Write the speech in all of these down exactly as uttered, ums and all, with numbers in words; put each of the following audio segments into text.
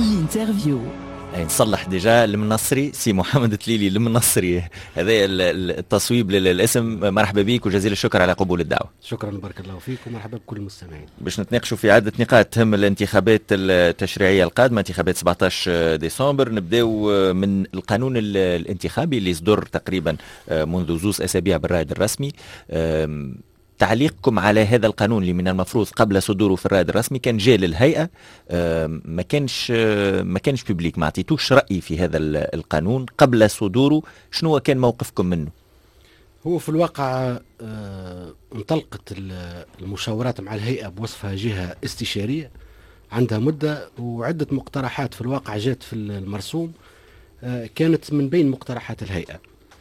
الانترفيو. نصلح ديجا المنصري سي محمد تليلي المنصري، هذا التصويب للاسم. مرحبا بك وجزيل الشكر على قبول الدعوة. شكرا بارك الله فيك ومرحبا بكل المستمعين. باش نتناقشوا في عدة نقاط تهم الانتخابات التشريعية القادمة، انتخابات سبعة عشر ديسمبر. نبداو من القانون الانتخابي اللي صدر تقريبا منذ زوز أسابيع بالرائد الرسمي. تعليقكم على هذا القانون اللي من المفروض قبل صدوره في الرائد الرسمي كان جاء للهيئة، ما كانش ما كانش بيبليك، ما عطيتوش رأي في هذا القانون قبل صدوره. شنو كان موقفكم منه؟ هو في الواقع انطلقت المشاورات مع الهيئة بوصفها جهة استشارية عندها مدة، وعدة مقترحات في الواقع جات في المرسوم كانت من بين مقترحات الهيئة،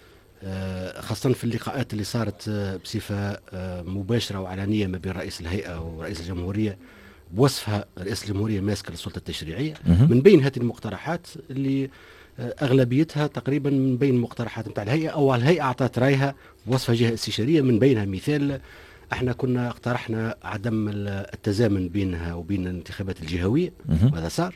خاصة في اللقاءات اللي صارت بصفة مباشرة وعلانية ما بين رئيس الهيئة ورئيس الجمهورية بوصفها رئيس الجمهورية ماسك السلطة التشريعية. من بين هذه المقترحات اللي أغلبيتها تقريبا من بين المقترحات نتاع الهيئة أو الهيئة أعطت رأيها بوصفها جهة استشارية. من بينها مثال احنا كنا اقترحنا عدم التزامن بينها وبين الانتخابات الجهوية، وهذا صار.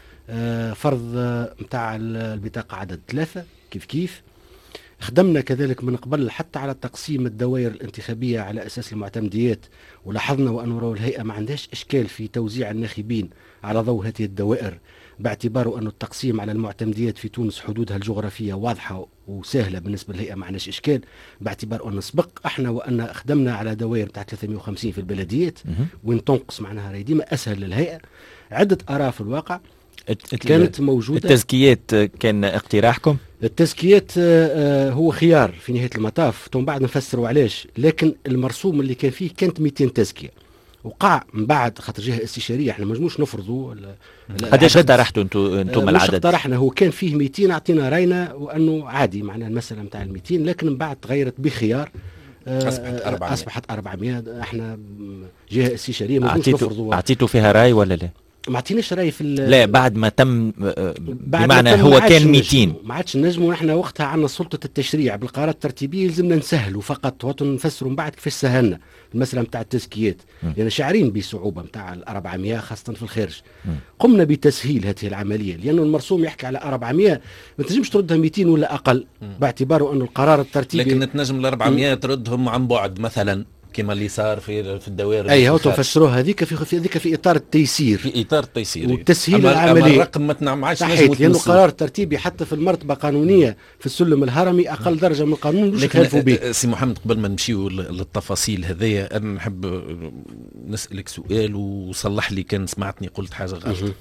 فرض نتاع البطاقة عدد ثلاثة كيف كيف. خدمنا كذلك من قبل حتى على تقسيم الدوائر الانتخابية على أساس المعتمديات، ولاحظنا وأن الهيئة ما عندهاش إشكال في توزيع الناخبين على ضوء هذه الدوائر، باعتباره أن التقسيم على المعتمديات في تونس حدودها الجغرافية واضحة وسهلة بالنسبة للهيئة، ما عندهاش إشكال، باعتبار أن سبق احنا وأن خدمنا على دوائر بتاع ثلاثمائة وخمسين في البلديات وين تنقص معناها راهي ديما أسهل للهيئة. عدة آراء في الواقع كانت موجودة. التزكيات كان اقتراحكم؟ التزكيات هو خيار في نهاية المطاف، ثم بعد نفسروا علاش، لكن المرسوم اللي كان فيه كانت مئتين تزكية، وقع من بعد خاطر جهة استشارية احنا ما نجموش نفرضوا. قداش اقترحتوا انتم انتم العدد؟ اقترحنا هو كان فيه مئتين، اعطينا راينا وانه عادي معناها المسألة نتاع ال مئتين، لكن من بعد تغيرت بخيار اصبحت أربعمائة. اصبحت أربعمائة. احنا جهة استشارية ما نجموش نفرضوا. اعطيتوا فيها راي ولا لا؟ ما عطيناش راي في لا بعد ما تم، بمعنى هو كان مئتين ما عادش نجموا. ونحن وقتها عندنا سلطة التشريع بالقرارات الترتيبية، لازمنا نسهلوا فقط ونفسروا من بعد كيفاش سهلنا المسألة نتاع التزكيات، لأن يعني شاعرين بصعوبة نتاع الأربعمائة خاصة في الخارج. م. قمنا بتسهيل هذه العملية، لأنه المرسوم يحكي على أربعمائة، ما تنجمش تردها مئتين ولا أقل، م. باعتباره أنه القرار الترتيبي. لكن تنجم الأربعمائة تردهم عن بعد مثلا كما اللي صار في في الدوائر. اي هو تفسروها هذيك في في هذيك في اطار التيسير، في اطار التيسير والتسهيل العمليه. أما الرقم ما تنعمش نجموا، لانه قرار ترتيبي حتى في المرتبه قانونيه في السلم الهرمي اقل درجه من القانون مش يخالفوا به. سي محمد قبل ما نمشيو للتفاصيل هذيا انا نحب نسالك سؤال وصلح لي كان سمعتني قلت حاجه غلط.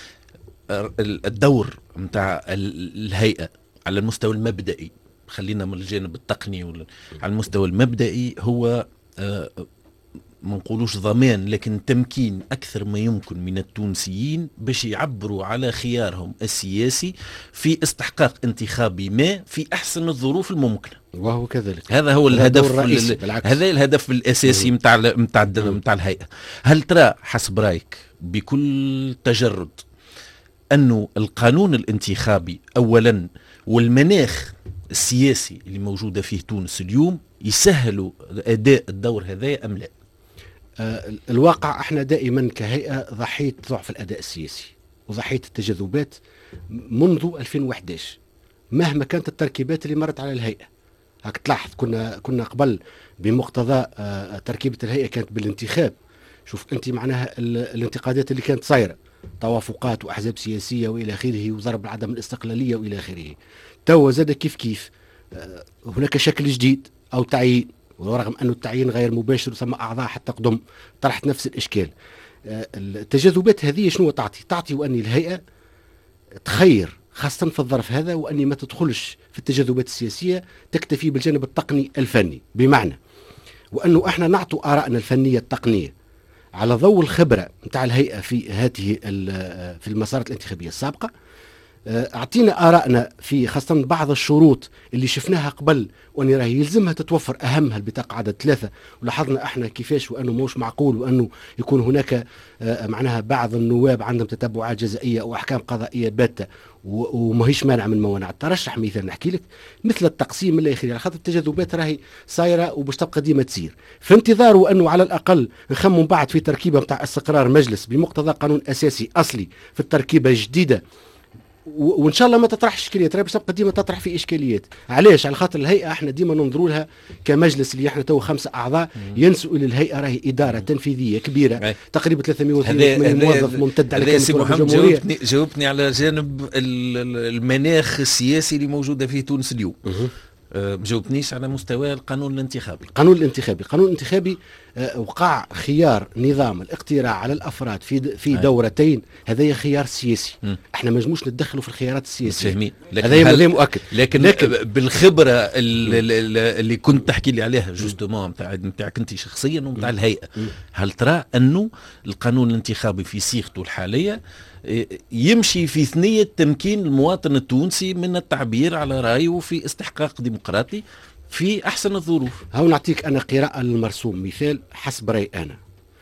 الدور نتاع الهيئه على المستوى المبدئي، خلينا من الجانب التقني ولا على المستوى المبدئي، هو آه ما نقولوش ضمان لكن تمكين أكثر ما يمكن من التونسيين باش يعبروا على خيارهم السياسي في استحقاق انتخابي ما في أحسن الظروف الممكنة. وهو كذلك هذا هو الهدف الرئيسي، هذا الهدف الأساسي متاع متاع متاع الهيئة. هل ترى حسب رأيك بكل تجرد أنه القانون الانتخابي أولا والمناخ السياسي اللي موجودة فيه تونس اليوم يسهلوا أداء الدور هذا أم لا؟ آه الواقع احنا دائما كهيئة ضحية ضعف الأداء السياسي وضحية التجاذبات منذ ألفين وأحد عشر مهما كانت التركيبات اللي مرت على الهيئة. هاك تلاحظ كنا كنا قبل بمقتضى آه تركيبة الهيئة كانت بالانتخاب. شوف انت معناها الانتقادات اللي كانت صايرة، توافقات وأحزاب سياسية وإلى آخره، وضرب عدم الاستقلالية وإلى آخره. تو زاد كيف كيف آه هناك شكل جديد أو تعيين، ورغم أن التعيين غير مباشر ثم أعضاء حتى قدم طرحت نفس الإشكال. التجاذبات هذه شنو تعطي؟ تعطي وأن الهيئة تخير خاصة في الظرف هذا، وأني ما تدخلش في التجاذبات السياسية، تكتفي بالجانب التقني الفني، بمعنى وأنه احنا نعطوا آرائنا الفنية التقنية على ضوء الخبرة نتاع الهيئة في هذه في المسارات الانتخابية السابقة، اعطينا آرائنا في خاصة بعض الشروط اللي شفناها قبل وأن راهي يلزمها تتوفر، أهمها البطاقة عدد ثلاثة، ولاحظنا احنا كيفاش وأنه موش معقول وأنه يكون هناك معناها بعض النواب عندهم تتبعات جزائية أو أحكام قضائية باتة وماهيش مانع من موانع الترشح. مثال نحكي لك مثل التقسيم الى اخره، على خاطر التجاذبات راهي صايره وباش تبقى ديما تصير، في انتظار انه على الاقل نخمم بعد في تركيبه نتاع استقرار مجلس بمقتضى قانون اساسي اصلي في التركيبه الجديده، وان شاء الله ما تطرح اشكاليات، باش تبقى ديما تطرح في اشكاليات. علاش؟ على خاطر الهيئه احنا ديما ننظروا لها كمجلس اللي احنا تو خمسه اعضاء ينسوا الى الهيئه راهي اداره تنفيذيه كبيره تقريبا ثلاثمائة وثمانين موظف ممتد على كامل الجمهوريه. جاوبتني جاوبتني على جانب المناخ السياسي اللي موجوده في تونس اليوم. ما جاوبنيش على مستوى القانون الانتخابي. القانون الانتخابي القانون الانتخابي وقع خيار نظام الاقتراع على الافراد في في دورتين، هذا خيار سياسي. م. احنا ما نجموش ندخلوا في الخيارات السياسيه، هذا هل... مؤكد. لكن, لكن بالخبره اللي, اللي كنت تحكي لي عليها جوستومون نتاع نتاعك انت شخصيا ونتاع الهيئه، م. هل ترى انه القانون الانتخابي في صيغته الحاليه يمشي في ثنية تمكين المواطن التونسي من التعبير على رأيه في استحقاق ديمقراطي في أحسن الظروف؟ هاو نعطيك أنا قراءة للمرسوم مثال حسب رأي أنا.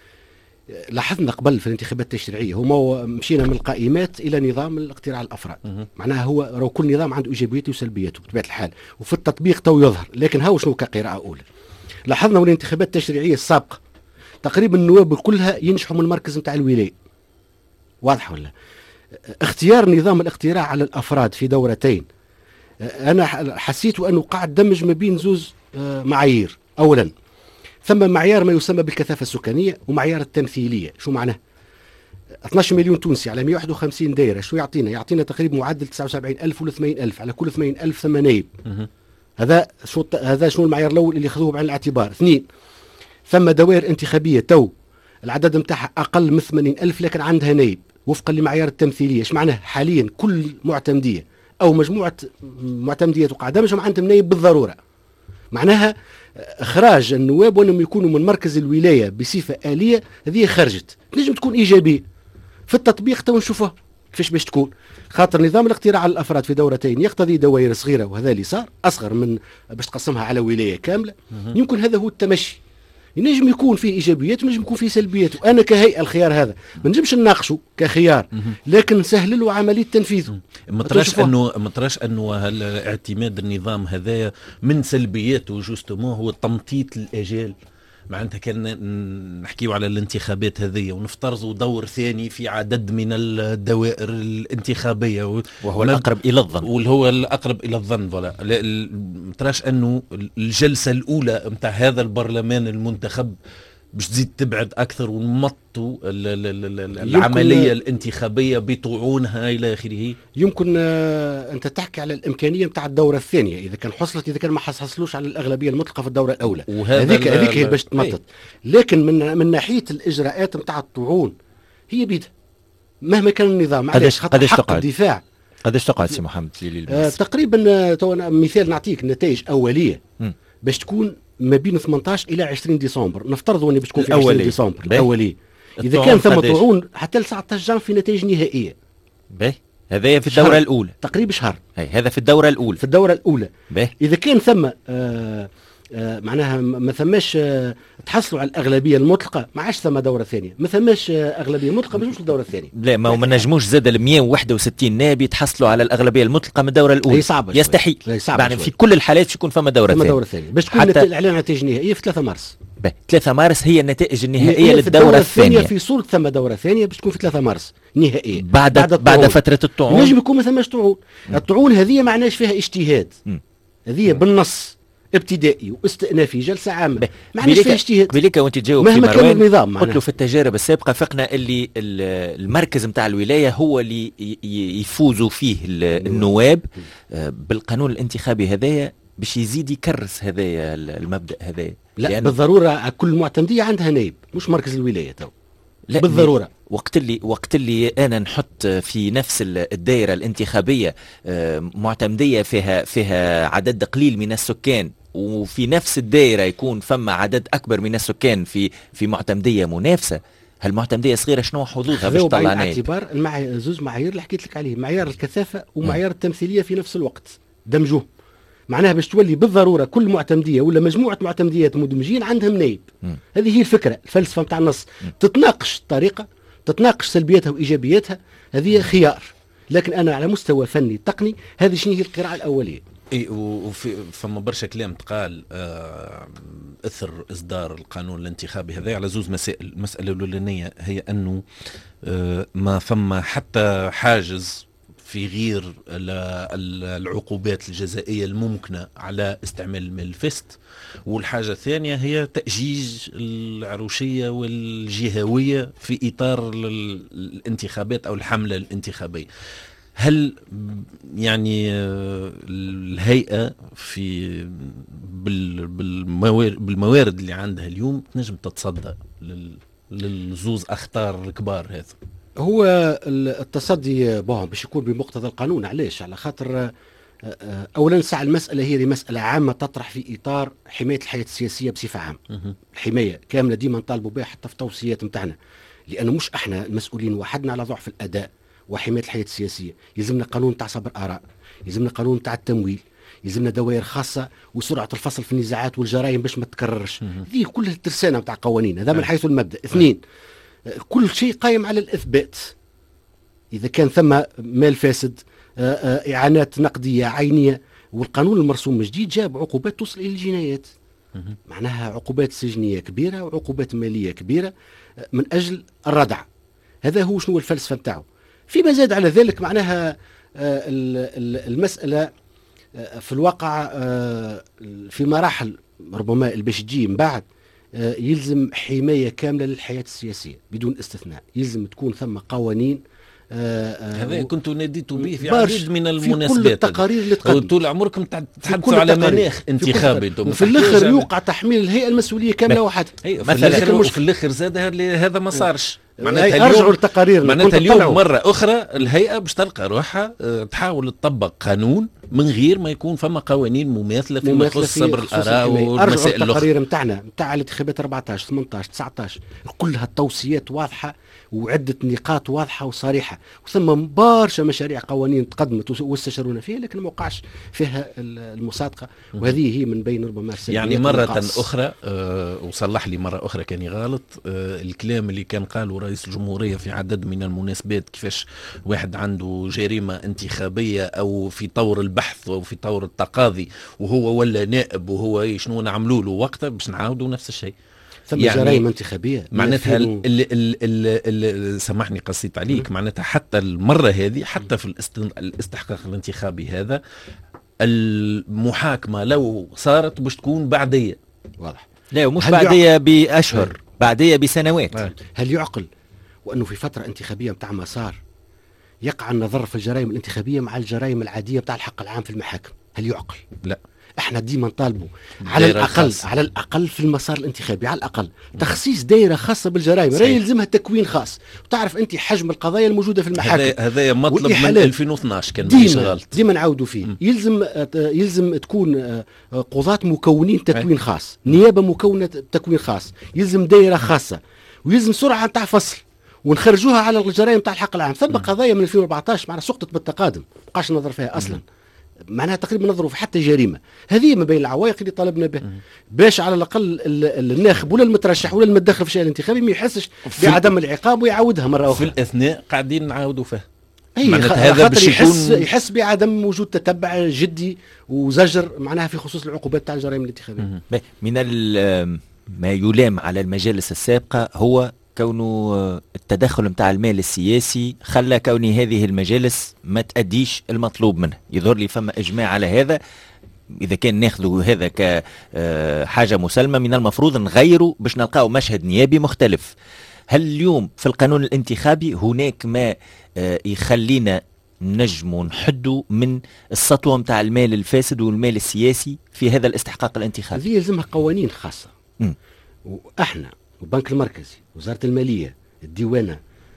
لاحظنا قبل في الانتخابات التشريعية هما مشينا من القائمات إلى نظام الاقتراع الأفراد. م- معناها هو رو كل نظام عنده إيجابياته وسلبياته بطبيعة الحال، وفي التطبيق تو يظهر. لكن هاو شنو كقراءة أولى لاحظنا من الانتخابات التشريعية السابقة تقريبا النواب كلها ينجحوا من المركز نتاع الولاية. واضح ولا؟ اختيار نظام الاقتراع على الافراد في دورتين، انا حسيت انه قاعد دمج ما بين زوز معايير. اولا ثم معيار ما يسمى بالكثافه السكانيه ومعيار التمثيليه. شو معناه؟ اثناش مليون تونسي على مئة وواحد وخمسين دائره، شو يعطينا؟ يعطينا تقريبا معدل تسعة وسبعين ألف ولا ثمانين ألف على كل ثمانين ألف ثم نايب. هذا شو هذا شنو المعيار الاول اللي خذوه بعين الاعتبار. اثنين ثم دوائر انتخابيه تو العدد نتاعها اقل من ثمانين ألف لكن عندها نايب وفقا لمعيار التمثيليه. ايش معناه؟ حاليا كل معتمديه او مجموعه معتمديات وقاعده مش عندهم نايب بالضروره. معناها اخراج النواب وانهم يكونوا من مركز الولايه بصفه اليه، هذه خرجت نجم تكون ايجابيه في التطبيق. تو نشوفها كيفاش باش تكون، خاطر نظام الاقتراع على الافراد في دورتين يقتضي دوائر صغيره، وهذا اللي صار اصغر من باش تقسمها على ولايه كامله. يمكن هذا هو التمشي، ينجم يكون فيه ايجابيات ونجم يكون فيه سلبيات، وانا كهيئه الخيار هذا ما نجمش نناقشه كخيار لكن نسهل له عمليه تنفيذه. ما تراش انه ما تراش انه اعتماد النظام هذايا من سلبياته جوستومون هو تمطيط الاجال؟ معناتها كان نحكيو على الانتخابات هذه ونفترضوا دور ثاني في عدد من الدوائر الانتخابيه وهو الاقرب الى الظن واللي هو الاقرب الى الظن. ولا متراش انه الجلسه الاولى نتاع هذا البرلمان المنتخب باش تزيد تبعد اكثر ونمطوا العمليه الانتخابيه بطعونها الى اخره؟ يمكن آه انت تحكي على الامكانيه نتاع الدوره الثانيه اذا كان حصلت، اذا كان ما حصلوش على الاغلبيه المطلقه في الدوره الاولى، هذيك هذيك هي باش تمطط. لكن من من ناحيه الاجراءات نتاع الطعون هي بيدها مهما كان النظام. علاش؟ خاطر حق الدفاع. قداش تقعد سي محمد ليلي؟ آه تقريبا تو مثال نعطيك نتائج اوليه م. باش تكون ما بين ثمانية عشر الى عشرين ديسمبر، نفترضوا اني باش تكون في عشرين ديسمبر الاوليه. اذا كان ثم طعون حتى ل تسعة عشر جان في نتائج نهائيه. باهي هذا في الدوره الاولى تقريبا شهر. هي هذا في الدوره الاولى في الدوره الاولى باهي. اذا كان ثم آه آه معناها ما ثماش آه تحصلوا على الاغلبيه المطلقه، ما عادش ثم دوره ثانيه. ما ثماش آه اغلبيه مطلقه باش الدوره الثانيه. لا ما ما نجموش زاد ال مئة وواحد وستين نائب يتحصلوا على الاغلبيه المطلقه من الدوره الاولى. هي صعبه يستحيل. يعني في كل الحالات شكون فما دوره ثانيه. دوره ثانيه باش تكون الاعلان نتائج نهائيه في ثلاثة مارس. ثلاثة مارس هي النتائج النهائيه للدوره الثانيه. في صوره ثم دوره ثانيه باش تكون في ثلاثة مارس نهائيه بعد بعد, بعد فتره الطعون. نجم يكون ما ثماش طعون. الطعون هذه معناش فيها اجتهاد، هذه بالنص ابتدائي واستئنافي جلسه عامه، ما عندناش فيها اجتهاد. قبليك وانت تجاوب في مروان قلت له في التجارب السابقه فقنا اللي المركز نتاع الولايه هو اللي يفوزوا فيه النواب بالقانون الانتخابي هذايا باش يزيد يكرس هذايا المبدا هذايا. لا بالضروره كل معتمديه عندها نائب مش مركز الولايه تو لا بالضروره. وقت اللي وقت اللي انا نحط في نفس الدائره الانتخابيه معتمديه فيها فيها عدد قليل من السكان، وفي نفس الدائره يكون فما عدد اكبر من السكان في في معتمديه منافسه، هالمعتمديه صغيره شنو حظوظها باش خذوا تطلع بعين نايب؟ اعتبار المع... زوز معايير اللي حكيت لك عليه، معيار الكثافه ومعيار التمثيليه في نفس الوقت دمجوه. معناها باش تولي بالضروره كل معتمديه ولا مجموعه معتمديات مدمجين عندهم نايب. م. هذه هي الفكره الفلسفه نتاع النص. م. تتناقش الطريقه، تتناقش سلبياتها وايجابياتها، هذه خيار. لكن انا على مستوى فني تقني هذه شنو هي القراءه الاوليه. اي وفي فما برشا كلام تقال آه اثر اصدار القانون الانتخابي هذا على زوز مسائل. المساله الاولانيه هي انه آه ما فما حتى حاجز في غير العقوبات الجزائيه الممكنه على استعمال المال الفاسد. والحاجه الثانيه هي تاجيج العروشيه والجهويه في اطار الانتخابات او الحمله الانتخابيه. هل يعني الهيئة في بالموارد اللي عندها اليوم تنجم تتصدى للزوز أخطار الكبار هذا؟ هو التصدي بهم باش يكون بمقتضى القانون. علاش؟ على خاطر أولا ساعة المسألة هي مسألة عامة تطرح في إطار حماية الحياة السياسية بصفة عامة. الحماية كاملة ديما نطالبوا بها حتى في توصيات متاعنا، لأنه مش احنا المسؤولين وحدنا على ضعف الأداء وحماية الحياة السياسية. يلزمنا قانون تاع صبر آراء، يلزمنا قانون تاع التمويل، يلزمنا دوائر خاصة وسرعة الفصل في النزاعات والجرائم باش ما تكررش. هذه كلها ترسانة تاع قوانين. هذا من حيث المبدأ. اثنين، كل شيء قائم على الإثبات. إذا كان ثم مال فاسد، إعانات نقدية عينية، والقانون المرسوم الجديد جاب عقوبات توصل إلى الجنايات. معناها عقوبات سجنية كبيرة وعقوبات مالية كبيرة من أجل الردع. هذا هو شنو الفلسفة نتاعو. فيما زاد على ذلك معناها المسألة في الواقع في مراحل ربما اللي باش تجي من بعد يلزم حماية كاملة للحياة السياسية بدون استثناء. يلزم تكون ثم قوانين. هذا كنت ناديت به في عديد من المناسبات. في كل التقارير اللي تقدم طول عمركم تحدثوا على مناخ انتخابي، وفي الاخر يوقع تحميل الهيئة المسؤولية كاملة وحدها. مثلا وفي الاخر زاد هذا ما صارش. معناتها ارجعوا التقارير. معناتها اليوم مرة أخرى الهيئة باش تلقى روحها تحاول تطبق قانون من غير ما يكون فما قوانين مماثلة فيما يخص صبر الآراء والمسائل الأخرى. التقارير نتاعنا نتاع الانتخابات أربعطاش ثمنطاش تسعطاش كلها التوصيات واضحة وعدة نقاط واضحة وصريحة، وثم برشا مشاريع قوانين تقدمت واستشارونا فيها لكن ما وقعش فيها المصادقة. وهذه هي من بين ربما يعني مرة أخرى أه وصلح لي مرة أخرى كان غلط أه الكلام اللي كان قاله رئيس الجمهورية في عدد من المناسبات كيفاش واحد عنده جريمة انتخابية أو في طور البحث أو في طور التقاضي وهو ولا نائب وهو شنو نعملوا له وقتها باش نعاودوا نفس الشيء. ثم يعني جرائم انتخابية معناتها ال ال ال ال سامحني قصيت عليك. م. معناتها حتى المرة هذه حتى في الاستحقاق الانتخابي هذا المحاكمة لو صارت باش تكون بعدية. واضح. لا ومش بعدية بأشهر، بعدية بسنوات. آه. هل يعقل وأنه في فترة انتخابية متاع مسار يقع النظر في الجرائم الانتخابية مع الجرائم العادية بتاع الحق العام في المحاكم؟ هل يعقل؟ لا. احنا ديما نطالبوا على الاقل خاص. على الاقل في المسار الانتخابي على الاقل تخصيص دائره خاصه بالجرائم، راهي يلزمها تكوين خاص. وتعرف انت حجم القضايا الموجوده في المحاكم. هذا مطلب من ألفين واثناش كان ماشي غلط. ديما نعاودوا فيه. م. يلزم يلزم تكون قضاة مكونين تكوين خاص، نيابه مكونه تكوين خاص، يلزم دائره خاصه، ويلزم سرعه تاع فصل ونخرجوها على الجرائم تاع الحق العام. ثم قضايا من ألفين وأربعطاش معنا سقطت بالتقادم بقاش نظر فيها اصلا. م. معناها تقريبا نظروا في حتى جريمة. هذه ما بين العوائق اللي طالبنا به باش على الأقل الناخب ولا المترشح ولا المتدخل في الشأن الانتخابي ما يحسش بعدم العقاب ويعاودها مرة أخرى. في الأثناء قاعدين نعاودوا فيه. هذا باش يحس يحس بعدم وجود تتبع جدي وزجر معناها في خصوص العقوبات تاع الجرائم الانتخابية. من ما يلام على المجالس السابقة هو كونه التدخل متاع المال السياسي خلى كوني هذه المجالس ما تأديش المطلوب منها. يظهر لي فما إجماع على هذا. إذا كان ناخذ هذا كحاجة مسلمة من المفروض نغيره باش نلقاو مشهد نيابي مختلف. هل اليوم في القانون الانتخابي هناك ما يخلينا نجم نحدوا من السطوة متاع المال الفاسد والمال السياسي في هذا الاستحقاق الانتخابي؟ هذه يلزمها قوانين خاصة. م. وإحنا البنك المركزي، وزارة المالية، الديوانة،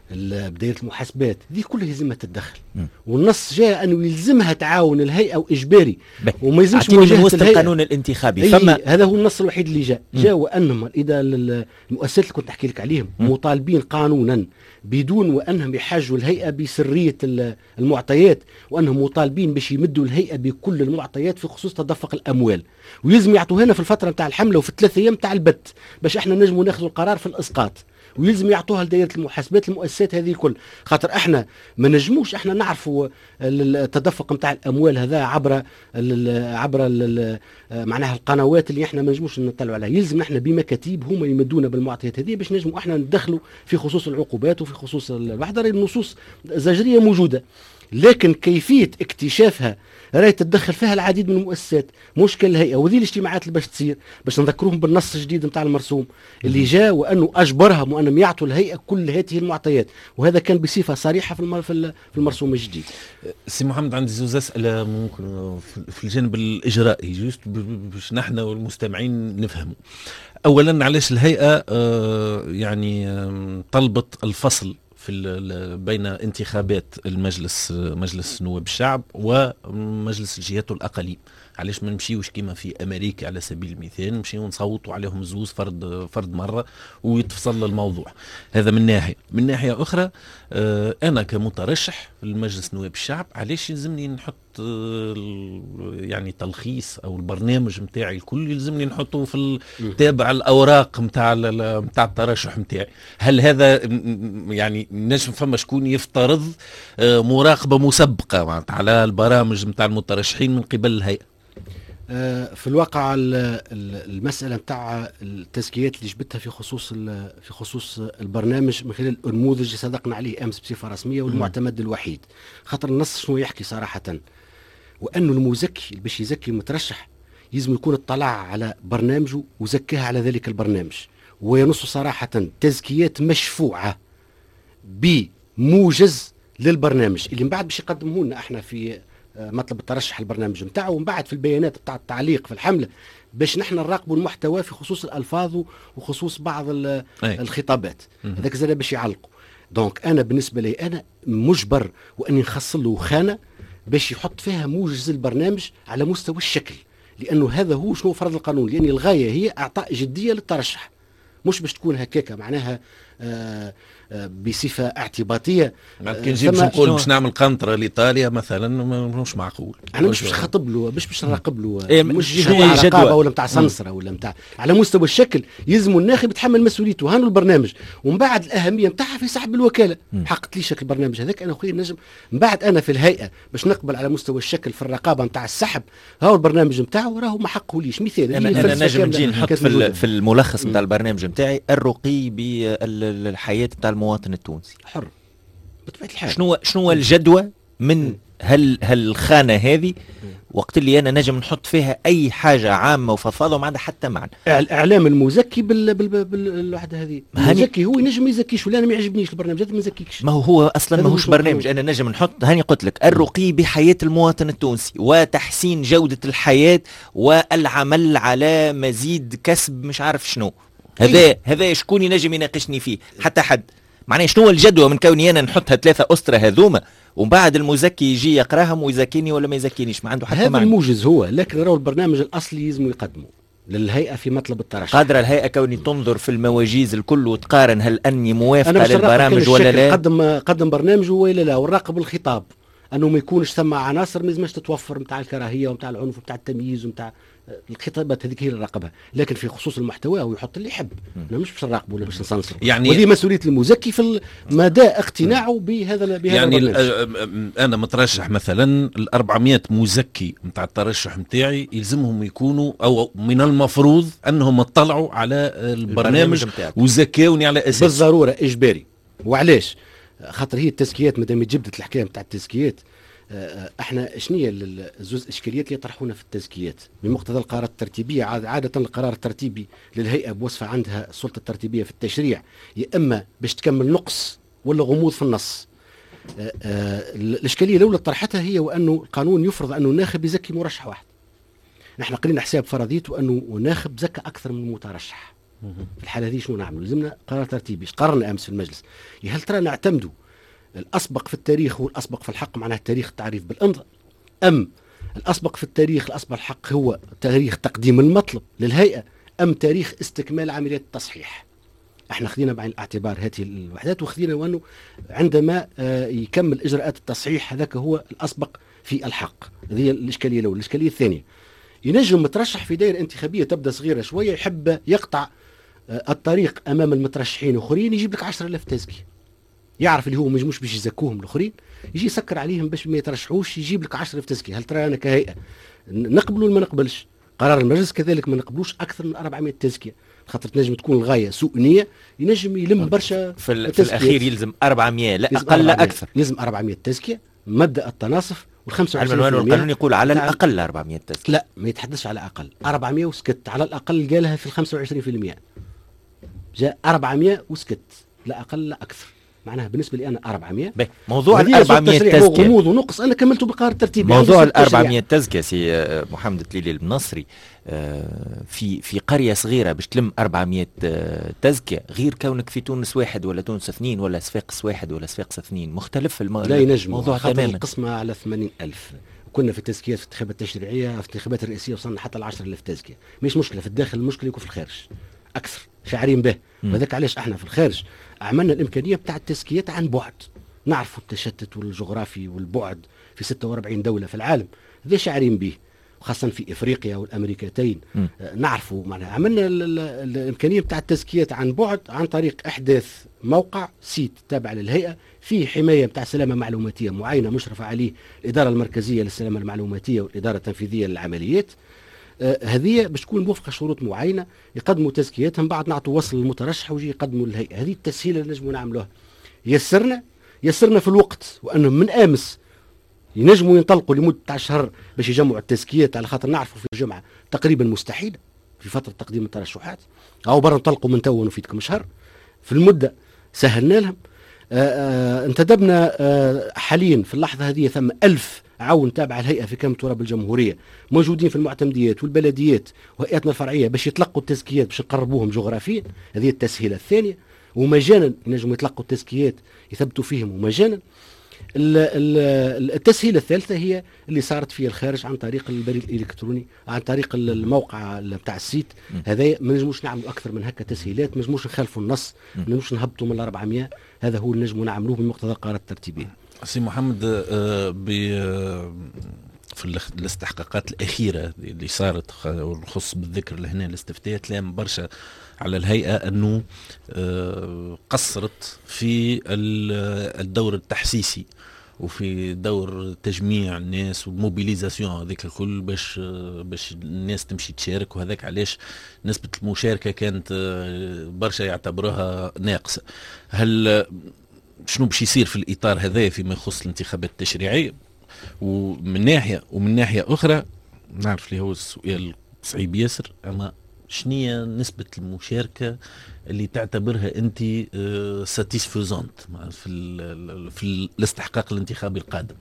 بداية المحاسبات، دي كلها يلزمها تتدخل. والنص جاء أنه يلزمها تعاون الهيئة وإجباري وما يلزمش مواجهة وسط القانون الانتخابي. فما هذا هو النص الوحيد اللي جاء جاء وأنهم إذا المؤسسات اللي كنت أحكي لك عليهم مطالبين قانونا بدون وأنهم يحاجوا الهيئة بسرية المعطيات، وأنهم مطالبين باش يمدوا الهيئة بكل المعطيات في خصوص تدفق الأموال، ويلزم يعطوه هنا في الفترة نتاع الحملة وفي الثلاث أيام نتاع البت باش احنا نجموا ناخذوا القرار في الإسقاط، ويلزم يعطوها لدائرة المحاسبات المؤسسات هذه الكل، خاطر احنا ما نجموش احنا نعرفوا التدفق نتاع الاموال هذا عبر ال عبر ال معناها القنوات اللي احنا ما نجموش نطلعوا عليها، يلزم احنا بمكاتيب هما يمدونا بالمعطيات هذه باش نجموا احنا ندخلوا في خصوص العقوبات وفي خصوص الوحده. النصوص زجريه موجوده، لكن كيفيه اكتشافها راهي تتدخل فيها العديد من المؤسسات، مشكل الهيئه وذي الاجتماعات اللي باش تصير باش نذكروهم بالنص الجديد نتاع المرسوم اللي جاء وانه اجبرهم وانهم يعطوا الهيئه كل هذه المعطيات، وهذا كان بصفه صريحه في في المرسوم الجديد. سي محمد عندي زوز اسئله ممكن في الجانب الاجرائي جوست باش نحن والمستمعين نفهموا. اولا علاش الهيئه يعني طلبت الفصل في بين انتخابات المجلس مجلس نواب الشعب ومجلس الجهات والأقاليم؟ علاش ما نمشيوش كما في أمريكا على سبيل المثال نمشيو نصوتوا عليهم زوز فرد فرد مرة ويتفصل الموضوع؟ هذا من ناحية. من ناحية أخرى آه أنا كمترشح لمجلس نواب الشعب علاش يلزمني نحط آه يعني تلخيص أو البرنامج متاعي الكل يلزمني نحطه في تابع الأوراق متاع متاع الترشح متاعي؟ هل هذا يعني نجم فما شكون يفترض آه مراقبة مسبقة على البرامج متاع المترشحين من قبل الهيئة؟ في الواقع المسألة نتاع التزكيات اللي جبتها في خصوص في خصوص البرنامج من خلال النموذج اللي صدقنا عليه أمس بصفة رسمية والمعتمد الوحيد، خاطر النص شنو يحكي صراحة؟ وأنه المزكي باش يزكي مترشح يلزم يكون اطلع على برنامجه وزكاها على ذلك البرنامج، وينص صراحة تزكيات مشفوعة بموجز للبرنامج اللي من بعد باش يقدمه لنا احنا في مطلب الترشح البرنامج نتاعه، ومن بعد في البيانات بتاع التعليق في الحملة باش نحن نراقبوا المحتوى في خصوص الألفاظ وخصوص بعض الخطابات هذاك زاد باش يعلقوا. دونك أنا بالنسبة لي أنا مجبر وأني نخص له خانة باش يحط فيها موجز البرنامج على مستوى الشكل، لأنه هذا هو شنو فرض القانون، لأن الغاية هي إعطاء جدية للترشح، مش باش تكون هكاكا معناها آآ آآ بصفة اعتباطية. كي نجي باش نقول باش نعمل قنطرة لإيطاليا مثلا مش معقول. أنا مش باش نخاطب له باش باش نراقب له إيه مش جهة رقابة ولا متاع سمسرة ولا متاع، على مستوى الشكل يلزم الناخب يتحمل مسؤوليته هانو البرنامج، ومن بعد الأهمية متاعها في سحب الوكالة. حققت لي شكل البرنامج هذاك أنا أخوي نجم من بعد أنا في الهيئة باش نقبل على مستوى الشكل في الرقابة متاع السحب، هاو البرنامج متاعه راهو ما حقه ليش. مثال أنا, أنا نجم نجي نحط في, في الملخص متاع البرنامج متاعي الرقي بالحياة متاع المواطن التونسي حر بطبيعة الحال. شنو شنو الجدوى من هل هالخانة هذه وقت اللي أنا نجم نحط فيها أي حاجة عامة وفضفاضة وما عندها حتى معنى؟ إعلام المزكي بال بال بالوحدة هذه. المزكي هو ينجم يزكيش ولا أنا ما يعجبنيش البرنامج هذا ما يزكيكش. ما هو هو أصلا ما هوش برنامج، أنا نجم نحط هاني قلت لك الرقي بحياة المواطن التونسي وتحسين جودة الحياة والعمل على مزيد كسب مش عارف شنو. هذا هذا شكون ينجم يناقشني فيه؟ حتى حد. معناه شنو الجدوى من كوني أنا نحطها ثلاثة أسرة هذوما ومن بعد المزكي يجي يقراهم ويزكيني ولا ما يزكينيش؟ ما عنده حتى معنى. هذا الموجز هو، لكن راهو البرنامج الأصلي يلزم يقدمه للهيئة في مطلب الترشح. قادرة الهيئة كوني تنظر في المواجيز الكل وتقارن هل أني موافقة للبرامج ولا لا؟ قدم قدم برنامجه ولا لا، ونراقب الخطاب أنه ما يكونش ثم عناصر ما يلزمش تتوفر متاع الكراهية ومتاع العنف ومتاع التمييز ومتاع الخطابات هذيك هي اللي نراقبها، لكن في خصوص المحتوى هو يحط اللي يحب، انا مش باش نراقبه ولا باش نصنصر يعني. ودي مسؤوليه المزكي في مدى اقتناعه بهذا بهذا يعني البرنامج. انا مترشح مثلا ال أربعمائة مزكي نتاع الترشح نتاعي يلزمهم يكونوا او من المفروض انهم اطلعوا على البرنامج وزكاوني على اساس بالضروره اجباري. وعلاش؟ خاطر هي التزكيات مادام جبدت الحكايه نتاع التزكيات، احنا شنية الزوز اشكاليات اللي يطرحونها في التزكيات بمقتضى القرارات الترتيبيه؟ عاده القرار الترتيبي للهيئه بوصفه عندها السلطه الترتيبيه في التشريع، يا اما باش تكمل نقص ولا غموض في النص. اه اه الاشكاليه الاولى طرحتها هي وانه القانون يفرض انه الناخب يزكي مرشح واحد. نحن قلنا حساب فرضيته انه ناخب زكى اكثر من مترشح، في الحاله هذه شنو نعملوا؟ لازمنا قرار ترتيبي. قررنا امس في المجلس، هل ترى نعتمدوا الاسبق في التاريخ هو الاسبق في الحق، معناه تاريخ التعريف بالامضاء، ام الاسبق في التاريخ الاسبق الحق هو تاريخ تقديم المطلب للهيئه، ام تاريخ استكمال عمليه التصحيح؟ احنا خذينا بعين الاعتبار هذه الوحدات، وخذينا وانه عندما يكمل اجراءات التصحيح هذاك هو الاسبق في الحق. هذه الاشكاليه الاولى. الاشكاليه الثانيه، ينجم مترشح في دائره انتخابيه تبدا صغيره شويه يحب يقطع الطريق امام المترشحين الاخرين، يجيب لك عشرة آلاف تزكيه، يعرف اللي هو مش باش يزكوهم الاخرين، يجي يسكر عليهم باش ما يترشحوش، يجيب لك عشرة آلاف تزكيه. هل ترى انا كهيئه نقبل ولا ما نقبلش؟ قرار المجلس كذلك ما نقبلوش اكثر من أربعمائة تزكيه، خاطر تنجم تكون الغايه سوء نيه، ينجم يلم برشا في, في الاخير يلزم أربعمائة لا اقل لا اكثر، يلزم أربعمائة تزكيه. مبدا التناصف وال25% القانون يقول على الاقل أربعمائة تزكيه، لا ما يتحدثش على اقل أربعمائة وسكت، على الاقل قالها في الخمسة وعشرين بالمئة، جاء أربعمائة وسكت، لا اقل لا اكثر، معناها بالنسبه لي انا أربعمائة. موضوع ال أربعمائة تزكيه غموض ونقص انا كملته بالقرار الترتيبي. موضوع ال أربعمائة تزكيه سي محمد تليلي المنصري في في قريه صغيره باش تلم أربعمائة تزكيه، غير كونك في تونس واحد ولا تونس اثنين ولا صفاقس واحد ولا صفاقس اثنين، مختلف الموضوع. لا ينجم موضوع تماما. القسمه على ثمانين ألف، كنا في التزكيات في الانتخابات التشريعيه، في الانتخابات الرئاسيه وصلنا حتى ل عشرة آلاف تزكيه. مش مشكله في الداخل، المشكله يكون في الخارج اكثر، شاعرين به. وذاك علاش احنا في الخارج عملنا الامكانيه بتاع التزكيات عن بعد، نعرفوا التشتت والجغرافي والبعد في ستة وأربعين دوله في العالم، هذا شاعرين به، خاصة في إفريقيا والأمريكتين. م. نعرفوا معناها عملنا الإمكانية بتاع التزكيات عن بعد عن طريق إحداث موقع سيت تابع للهيئة فيه حماية بتاع سلامة معلوماتية معينة مشرفة عليه الإدارة المركزية للسلامة المعلوماتية والإدارة التنفيذية للعمليات. آه هذه باش تكون موفقة شروط معينة، يقدموا تزكياتهم، بعد نعطوا وصل للمترشح ويجي يقدموا للهيئة. هذه التسهيل اللي نجموا نعملوها، يسرنا يسرنا في الوقت، وأنهم من أمس ينجموا ينطلقوا لمدة تاع شهر باش يجمعوا التزكيات، على خاطر نعرفوا في الجمعة تقريبا مستحيل في فترة تقديم الترشحات، أو برا نطلقوا من تو ونفيدكم شهر. في المدة سهلنا لهم. آآ آآ انتدبنا آآ حاليا في اللحظة هذه ثم ألف عون تابع الهيئة في كامل تراب الجمهورية موجودين في المعتمديات والبلديات وهيئاتنا الفرعية باش يتلقوا التزكيات باش نقربوهم جغرافيا. هذه التسهيلة الثانية. ومجانا ينجموا يتلقوا التزكيات يثبتوا فيهم ومجانا. التسهيلة الثالثة هي اللي صارت في الخارج عن طريق البريد الإلكتروني، عن طريق الموقع بتاع السيت هذا. ما نجموش نعملوا أكثر من هكا تسهيلات، ما نجموش نخالفوا النص، ما نجموش نهبطوا من الأربعمائة. هذا هو اللي نجموا نعملوه بمقتضى القرارات الترتيبية. سي محمد، في الاستحقاقات الأخيرة اللي صارت والخص بالذكر لهنا الاستفتاء، تلام برشا على الهيئة أنه قصرت في الدور التحسيسي وفي دور تجميع الناس والموبيليزاسيون هذيك الكل باش باش الناس تمشي تشارك. وهذاك علاش نسبة المشاركة كانت برشا يعتبروها ناقصة. هل شنو باش يصير في الإطار هذا فيما يخص الانتخابات التشريعية؟ ومن ناحية ومن ناحية أخرى نعرف اللي هو السؤال صعيب ياسر، أما شنية نسبة المشاركة اللي تعتبرها أنت ساتيسفوزونت في في الاستحقاق الانتخابي القادم؟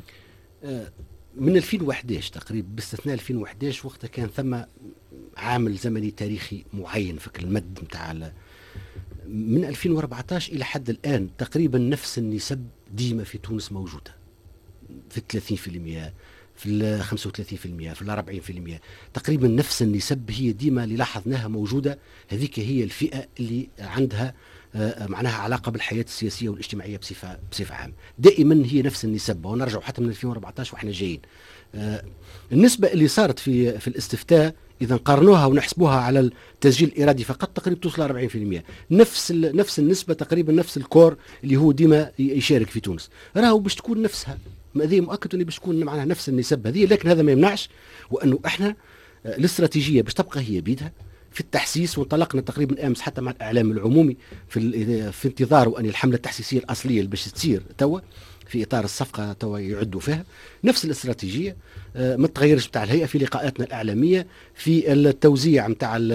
من ألفين وأحد عشر تقريبا، باستثناء ألفين وأحد عشر وقتها كان ثم عامل زمني تاريخي معين في المد نتاع. من ألفين وأربعة عشر إلى حد الآن تقريبا نفس النسب ديما في تونس موجودة، في ثلاثين بالمئة، في خمسة وثلاثين بالمئة، في أربعين بالمئة، تقريبا نفس النسب هي ديما اللي لاحظناها موجودة. هذيك هي الفئة اللي عندها معناها علاقة بالحياة السياسية والاجتماعية بصفة بصفة عامة، دائما هي نفس النسب. ونرجع حتى من ألفين وأربعة عشر واحنا جايين. النسبة اللي صارت في في الاستفتاء إذا قارنوها ونحسبوها على التسجيل الإرادي فقط تقريبا توصل أربعين بالمئة، نفس نفس النسبة تقريبا، نفس الكور اللي هو ديما يشارك في تونس. راهو باش تكون نفسها، هذه مؤكد أنه باش تكون معناها نفس النسب هذه، لكن هذا ما يمنعش وأنه إحنا الاستراتيجية باش تبقى هي بيدها في التحسيس. وانطلقنا تقريبا امس حتى مع الاعلام العمومي في في انتظار ان الحمله التحسيسيه الاصليه اللي باش تصير توا في اطار الصفقه توا يعدوا فيها نفس الاستراتيجيه ما تغيرش بتاع الهيئه في لقاءاتنا الاعلاميه، في التوزيع نتاع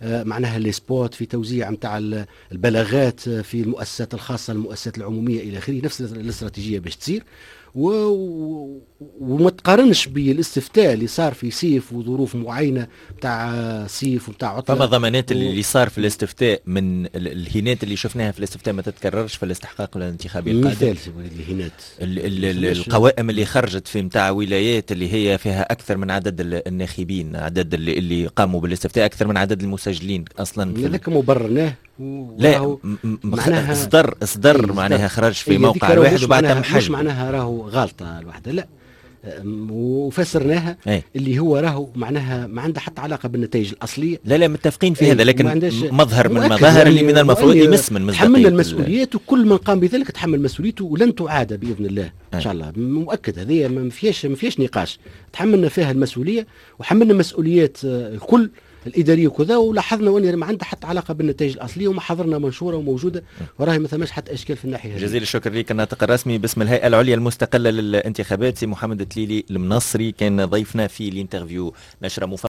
معناها لي سبوت، في توزيع نتاع البلاغات في المؤسسات الخاصه المؤسسات العموميه الى اخره، نفس الاستراتيجيه باش تصير. و... وما تقارنش بالاستفتاء اللي صار في صيف وظروف معينه نتاع صيف ونتاع عطله. فما ضمانات و... اللي صار في الاستفتاء من الهينات اللي شفناها في الاستفتاء ما تتكررش في الاستحقاق الانتخابي القادم. مثال الهينات ال... ال... القوائم اللي خرجت في نتاع ولايات اللي هي فيها اكثر من عدد الناخبين، عدد اللي, اللي قاموا بالاستفتاء اكثر من عدد المسجلين اصلا. هذاك مبررناه لا معناها اصدر اصدر معناها خرج في موقع واحد وبعد محل، مش معناها راهو غلطه الواحده، لا وفسرناها أي. اللي هو راهو معناها ما عنده حتى علاقه بالنتائج الاصليه. لا لا متفقين في هذا، لكن مظهر من مظاهر اللي من المفروض يمس من مصداقيه. تحملنا المسؤوليات وكل من قام بذلك تحمل مسؤوليته ولن تعاد باذن الله. أي. ان شاء الله مؤكد، هذه ما فيهاش ما فيهاش نقاش، تحملنا فيها المسؤوليه وحملنا مسؤوليات الكل الاداريه وكذا، ولاحظنا وان ما عندها حتى علاقه بالنتائج الاصليه، وما حضرنا منشوره وموجوده وراهي ما ثماش حتى اشكال في الناحيه هذه. جزيل الشكر لك. الناطق الرسمي باسم الهيئه العليا المستقله للانتخابات سي محمد التليلي المنصري كان ضيفنا في الانترفيو نشره